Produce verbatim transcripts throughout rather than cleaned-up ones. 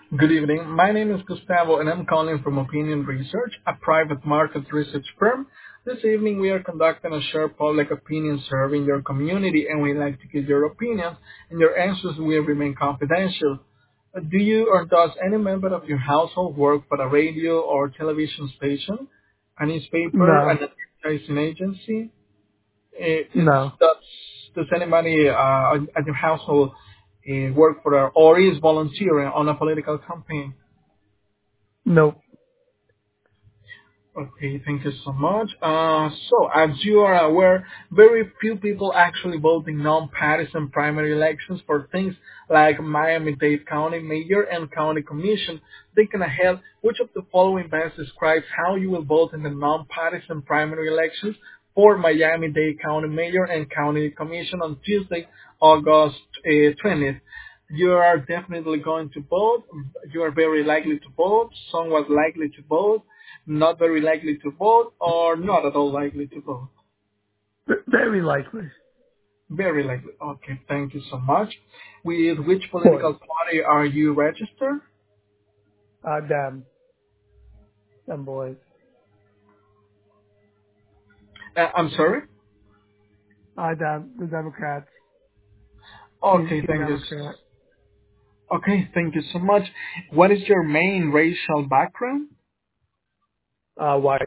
Good evening. My name is Gustavo, and I'm calling from Opinion Research, a private market research firm. This evening, we are conducting a share public opinion survey in your community, and we'd like to get your opinions, and your answers will remain confidential. Uh, Do you or does any member of your household work for a radio or television station, a newspaper, an No, advertising agency? Uh, Is, no, does, does anybody uh, at your household uh, work for a, or is volunteering on a political campaign? nope. Okay, thank you so much. Uh, so, as you are aware, very few people actually vote in non-partisan primary elections for things like Miami-Dade County Mayor and County Commission. Thinking ahead, which of the following best describes how you will vote in the non-partisan primary elections for Miami-Dade County Mayor and County Commission on Tuesday, August uh, twentieth? You are definitely going to vote. You are very likely to vote, somewhat likely to vote, not very likely to vote, or not at all likely to vote. V- Very likely. Very likely. Okay, thank you so much. With which Boys. political party are you registered? Uh, them. Them boys. Uh, I'm sorry? Uh, them. The Democrats. Team, Okay, team thank you. Democrat. s- Okay, thank you so much. What is your main racial background? Uh, white.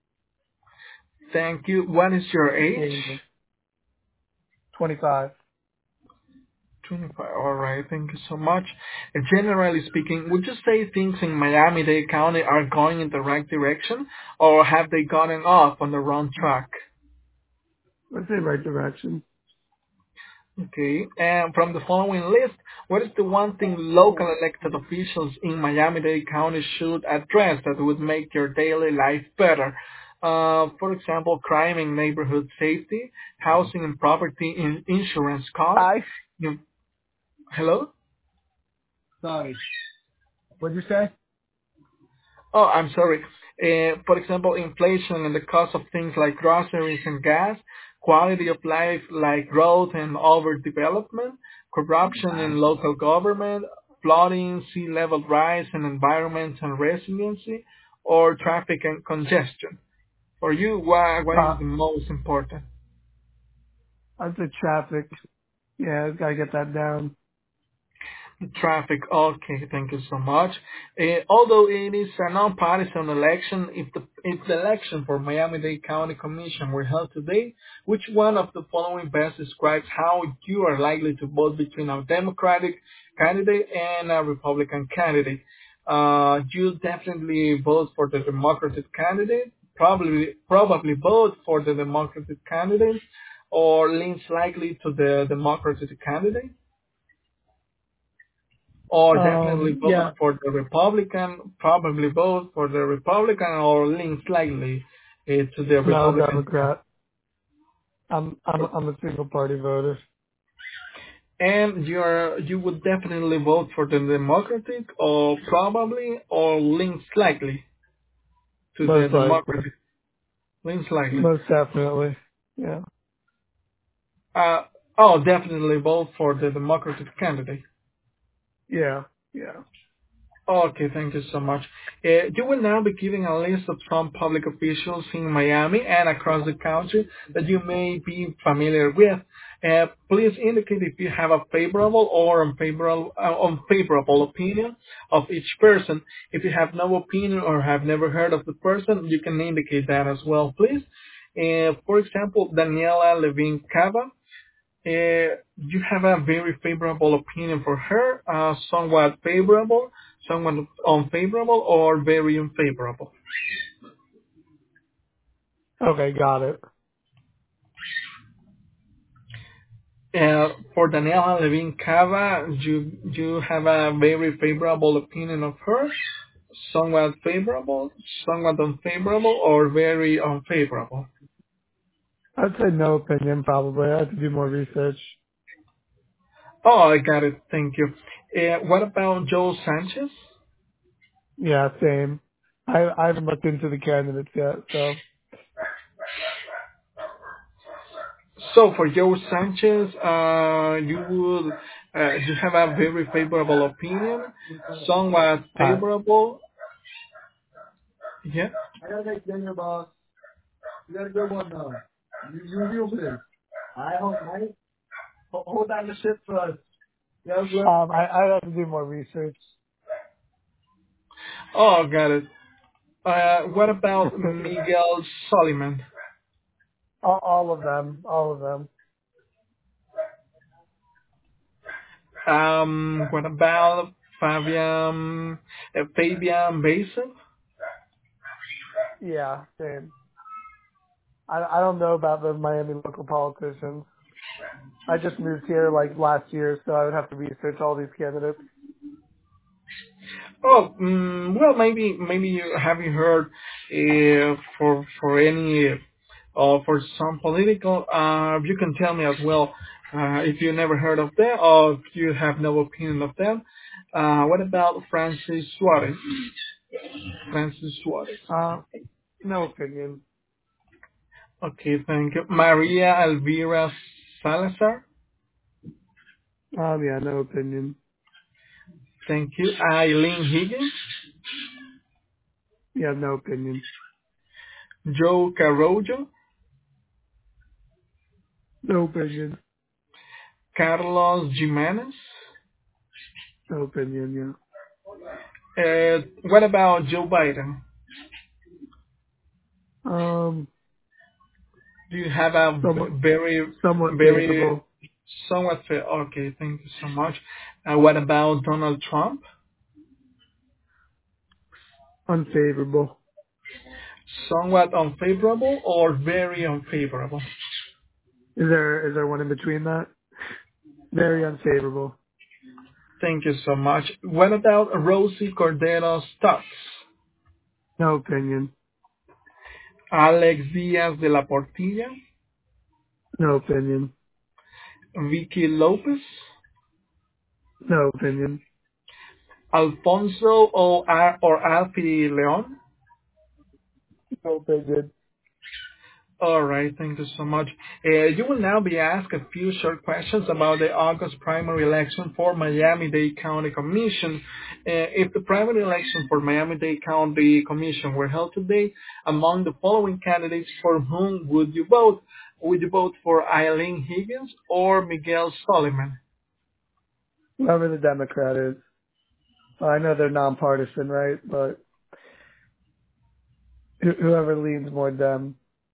Thank you. What is your age? Asian. twenty-five. twenty-five. All right. Thank you so much. Uh, Generally speaking, would you say things in Miami-Dade County are going in the right direction, or have they gotten off on the wrong track? Let's say right direction. Okay. And from the following list, what is the one thing local elected officials in Miami-Dade County should address that would make your daily life better? Uh, for example, crime and neighborhood safety, housing and property in insurance costs. I. You, hello? Sorry. What'd you say? Oh, I'm sorry. Uh, for example, inflation and the cost of things like groceries and gas, quality of life like growth and overdevelopment, corruption in local government, flooding, sea level rise and environmental resiliency, or traffic and congestion. For you, what, what is Uh, the most important? I'd say traffic. Yeah, gotta get that down. Traffic. Okay, thank you so much. Uh, although it is a non-partisan election, if the if the election for Miami-Dade County Commission were held today, which one of the following best describes how you are likely to vote between a Democratic candidate and a Republican candidate? Uh, you definitely vote for the Democratic candidate, probably probably vote for the Democratic candidate, or leans likely to the Democratic candidate, or definitely Um, vote yeah. for the Republican, probably vote for the Republican, or lean slightly uh, to the No, Republican. Democrat. I'm, I'm, I'm a single party voter. And you're, you would definitely vote for the Democratic, or probably, or lean slightly to the Most likely. Democratic, lean slightly. Most definitely. Yeah. Uh, oh, definitely vote for the Democratic candidate. Yeah. Yeah. Okay, thank you so much. Uh, you will now be giving a list of some public officials in Miami and across the country that you may be familiar with. Uh, please indicate if you have a favorable or unfavorable, uh, unfavorable opinion of each person. If you have no opinion or have never heard of the person, you can indicate that as well, please. Uh, for example, Daniela Levine Cava. Uh, you have a very favorable opinion for her, uh, somewhat favorable, somewhat unfavorable, or very unfavorable. Okay, got it. Uh, for Daniela Levine Cava, you you have a very favorable opinion of her, somewhat favorable, somewhat unfavorable, or very unfavorable. I'd say no opinion probably. I have to do more research. Oh, I got it. Thank you. Uh, what about Joe Sanchez? Yeah, same. I I haven't looked into the candidates yet, so So for Joe Sanchez, uh, you would uh, you have a very favorable opinion, somewhat Uh, favorable. Yeah. I gotta make dinner, boss. You got a good one though. You you review this. I don't I hold down the ship for us. Yeah, um, I I have to do more research. Oh, got it. Uh, what about Miguel Soliman? all, all of them, all of them. Um, what about Fabian uh, Fabian Basin? Yeah, same. I I don't know about the Miami local politicians. I just moved here like last year, so I would have to research all these candidates. Oh, mm, well, maybe maybe you haven't heard uh, for for any or for some political. Uh, you can tell me as well uh, if you never heard of them or if you have no opinion of them. Uh, what about Francis Suarez? Francis Suarez. Uh, no opinion. Okay, thank you. Maria Elvira Salazar. Um, yeah, no opinion. Thank you. Eileen Higgins. Yeah, no opinion. Joe Carrojo. No opinion. Carlos Jimenez. No opinion. Uh, what about Joe Biden? Yeah. Um, Do you have a somewhat v- very, somewhat very favorable. somewhat fair? Okay, thank you so much. Uh, what about Donald Trump? Unfavorable. Somewhat unfavorable or very unfavorable? Is there is there one in between that? Very unfavorable. Thank you so much. What about Rosie Cordero Stutz? No opinion. Alex Diaz de la Portilla? No opinion. Vicky Lopez? No opinion. Alfonso or, Al- or Alfie Leon? No opinion. All right, thank you so much. Uh, you will now be asked a few short questions about the August primary election for Miami-Dade County Commission. Uh, if the primary election for Miami-Dade County Commission were held today, among the following candidates, for whom would you vote? Would you vote for Eileen Higgins or Miguel Soliman? Whoever the Democrat is. I know they're nonpartisan, right? But wh- whoever leans more Dem.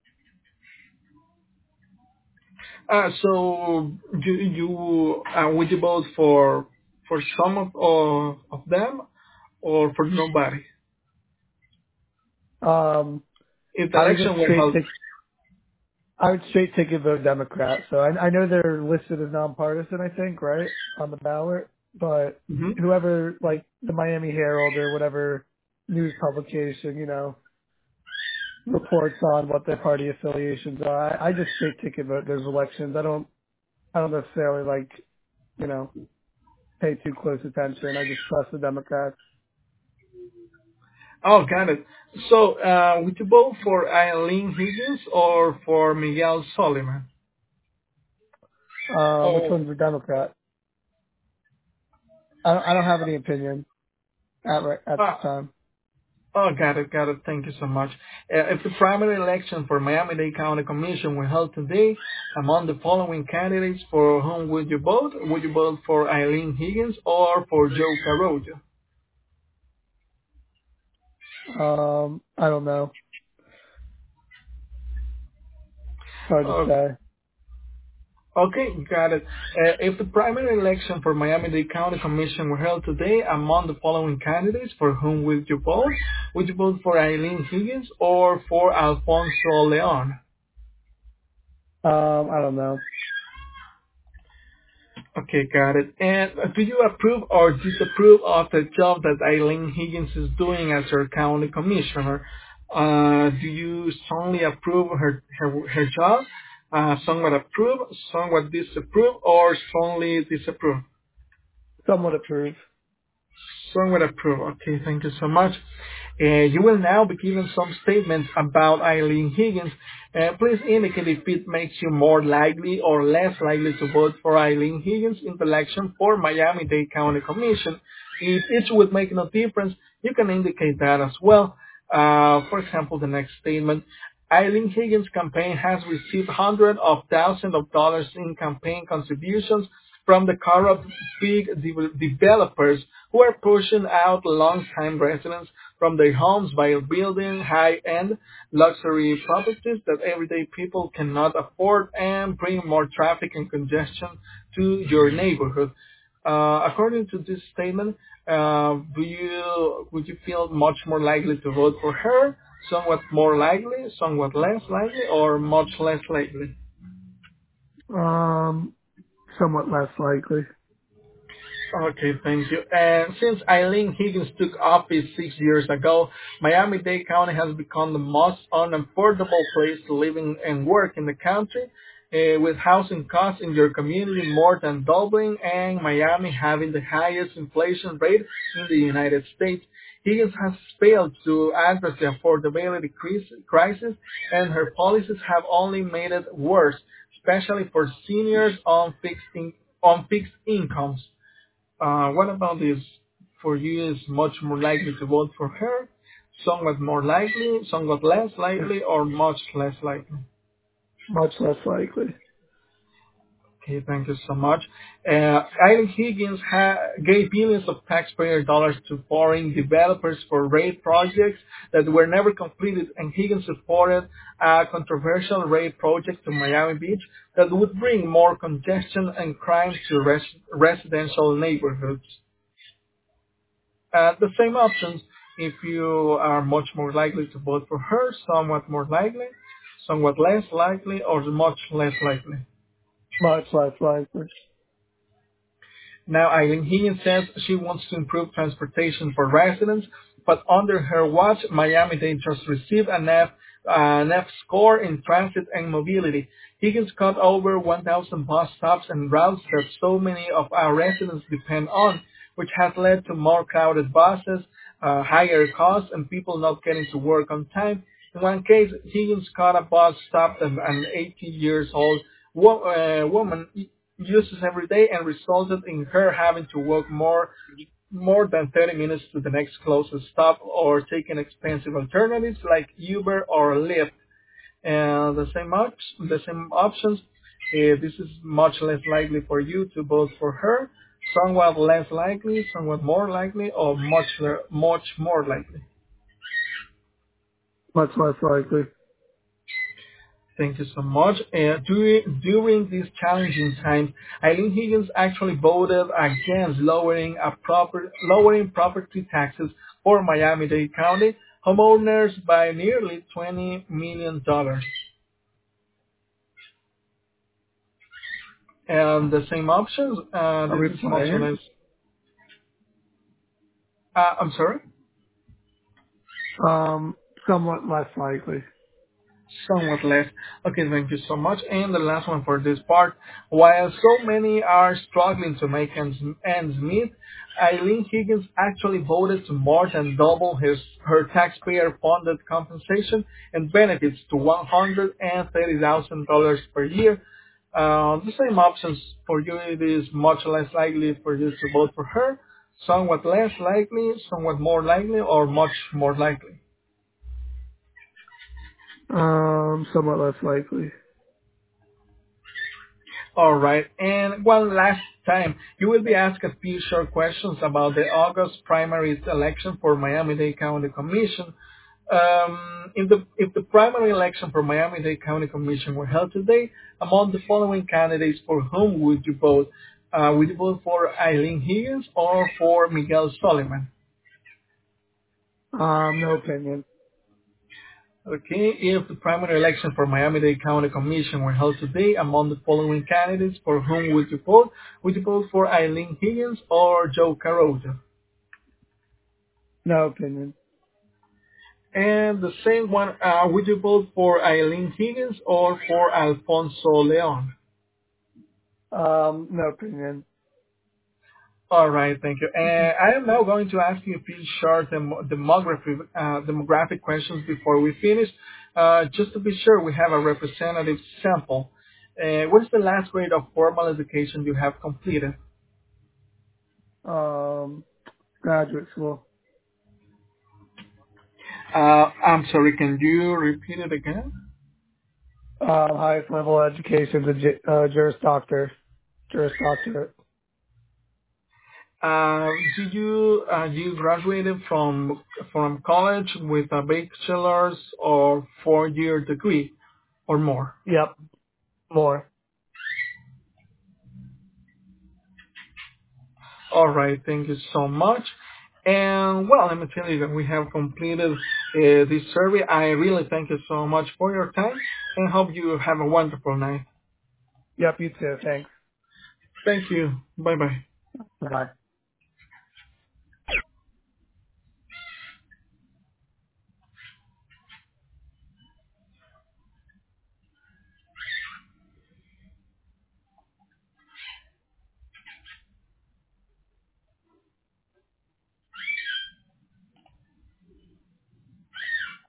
Uh, so you, you uh, would you vote for for some of, of of them or for nobody? Um, If the I would just election were straight held. take. I would straight ticket vote Democrat. So I, I know they're listed as nonpartisan, I think, right, on the ballot. But Mhm. whoever, like the Miami Herald or whatever news publication, you know, reports on what their party affiliations are. I, I just straight ticket vote those elections. I don't, I don't necessarily like, you know, pay too close attention. I just trust the Democrats. Oh, got it. So, uh, would you vote for Eileen Higgins or for Miguel Soliman? Um, which Oh, one's a Democrat? I don't, I don't have any opinion at right, at this ah, time. oh, got it, got it. Thank you so much. Uh, if the primary election for Miami-Dade County Commission were held today, among the following candidates, for whom would you vote? Would you vote for Eileen Higgins or for Joe Carrojo? Um, I don't know. It's hard to Uh, say. Okay, got it. Uh, if the primary election for Miami-Dade County Commission were held today, among the following candidates, for whom would you vote? Would you vote for Eileen Higgins or for Alfonso Leon? Um, I don't know. Okay, got it. And uh, do you approve or disapprove of the job that Eileen Higgins is doing as your county commissioner? Uh, do you strongly approve her her, her job? Uh, somewhat approve, somewhat disapprove, or strongly disapprove? Somewhat approve. Somewhat approve. Okay, thank you so much. Uh, you will now be given some statements about Eileen Higgins. Uh, please indicate if it makes you more likely or less likely to vote for Eileen Higgins in the election for Miami-Dade County Commission. If each would make no difference, you can indicate that as well. Uh, for example, the next statement. Eileen Higgins' campaign has received hundreds of thousands of dollars in campaign contributions from the corrupt big de- developers who are pushing out long-time residents from their homes by building high-end luxury properties that everyday people cannot afford and bring more traffic and congestion to your neighborhood. Uh, according to this statement, uh, do you would you feel much more likely to vote for her, somewhat more likely, somewhat less likely, or much less likely? Um, somewhat less likely. Okay, thank you. And since Eileen Higgins took office six years ago, Miami-Dade County has become the most unaffordable place to live in and work in the country, uh, with housing costs in your community more than doubling and Miami having the highest inflation rate in the United States. Higgins has failed to address the affordability cris- crisis, and her policies have only made it worse, especially for seniors on fixed, in- on fixed incomes. Uh, what about this? For you, is much more likely to vote for her, somewhat more likely, somewhat less likely, or much less likely? Much less likely. Okay, thank you so much. Uh, Eileen Higgins ha- gave billions of taxpayer dollars to foreign developers for raid projects that were never completed, and Higgins supported a controversial raid project to Miami Beach that would bring more congestion and crime to res- residential neighborhoods. Uh, the same options if you are much more likely to vote for her, somewhat more likely, somewhat less likely, or much less likely. Much less likely. Now, Eileen Higgins says she wants to improve transportation for residents, but under her watch, Miami-Dade just received an F, uh, an F score in transit and mobility. Higgins cut over one thousand bus stops and routes that so many of our residents depend on, which has led to more crowded buses, uh, higher costs, and people not getting to work on time. In one case, Higgins cut a bus stop that an eighty years old wo- uh, woman uses every day and resulted in her having to walk more more than thirty minutes to the next closest stop or taking expensive alternatives like Uber or Lyft. And the same op- the same options. Uh, this is much less likely for you to vote for her, somewhat less likely, somewhat more likely, or much le- much more likely. Much less likely. Thank you so much. Uh, during, during these challenging times, Eileen Higgins actually voted against lowering a proper, lowering property taxes for Miami-Dade County homeowners by nearly twenty million dollars. And the same options, uh, Are this we is much playing? less. Uh, I'm sorry? Um, somewhat less likely. Somewhat less. Okay, thank you so much. And the last one for this part. While so many are struggling to make ends, ends meet, Eileen Higgins actually voted to more than double his, her taxpayer-funded compensation and benefits to one hundred thirty thousand dollars per year. Uh, the same options for you. It is much less likely for you to vote for her, somewhat less likely, somewhat more likely, or much more likely. Um, somewhat less likely. All right. And one last time, you will be asked a few short questions about the August primary election for Miami-Dade County Commission. Um, if the if the primary election for Miami-Dade County Commission were held today, among the following candidates, for whom would you vote? Uh, would you vote for Eileen Higgins or for Miguel Soliman? Um, no opinion. Okay, if the primary election for Miami-Dade County Commission were held today, among the following candidates, for whom would you vote? Would you vote for Eileen Higgins or Joe Carota? No opinion. And the same one, uh, would you vote for Eileen Higgins or for Alfonso Leon? Um, no opinion. All right, thank you. And I am now going to ask you a few short dem- demographic uh, demographic questions before we finish. Uh, just to be sure, we have a representative sample. Uh, what is the last grade of formal education you have completed? Um, graduate school, Uh, I'm sorry, can you repeat it again? um, highest level education, the J- uh, Juris Doctor, Juris Doctorate. Uh, did you uh, you graduated from from college with a bachelor's or four year degree or more? Yep, more. All right, thank you so much. And well, let me tell you that we have completed uh, this survey. I really thank you so much for your time and hope you have a wonderful night. Yep, you too. Thanks. Thank you. Bye bye. Bye.